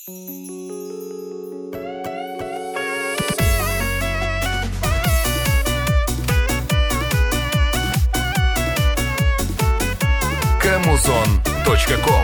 Kamuson.com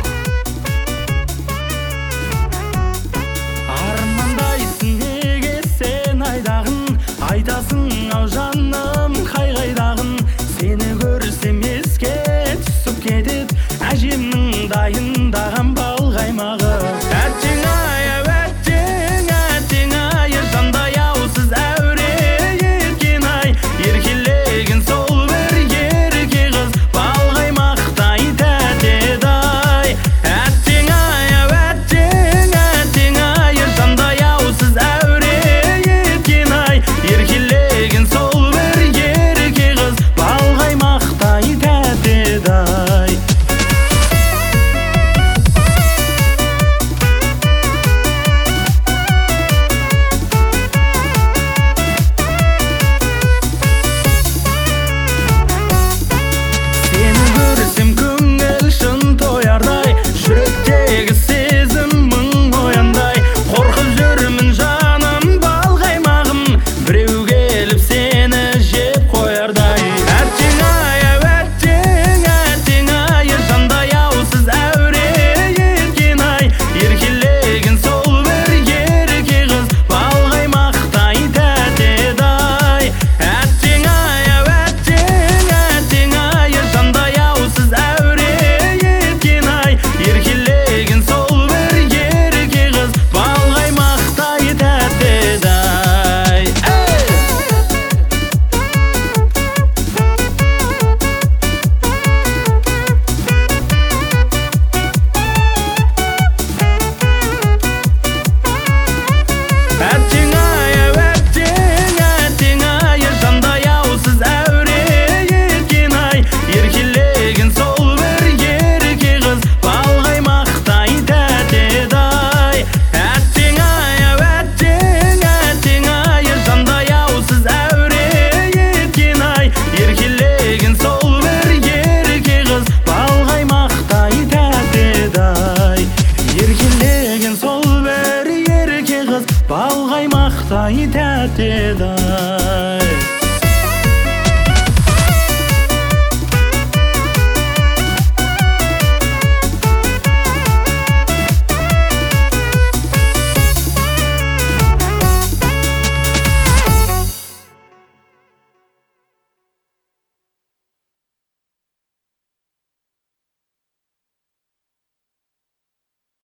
Армандайсың неге сен айдағын, айтасың ау жаным қайдағын. Сені көрсем еске түсіп кетеді әжемнің дайындаған бал қаймағы. Әттең ай, әттең ай, жандай аусыз әуре еткен ай. Еркелеген сол бір ерке қыз, бал қаймақтай тәтеді ай. Әттең ай, жандай аусыз әуре еткен ай. Еркелеген сол бір ерке қыз, бал қаймақтай тәтеді ай. Сені көрсем көңіл шын тоярдай, жүректегі сезім мың ояндай. Қорқып жүрмін жаным бал қаймағым, біреу келіп сені жеп қоярдай. Әттең ай, жандай аусыз әуре еткен ай. Еркелеген сол бір ерке қыз, бал қаймақтай тәтеді ай. Әттең ай, жандай аусыз әуре еткен ай. Еркелеген сол бір ерке қыз, бал қаймақтай тәтеді ай. Әттең ай, жандай аусыз әуре еткен ай. Еркелеген сол бір ерке қыз, бал қаймақтай тәтеді ай. Әттең ай, жандай аусыз әуре еткен ай. Еркелеген сол бір ерке қыз, бал қаймақтай тәтеді ай. Еркелеген сол бір ерке қыз, бал қаймақтай тәтеді ай.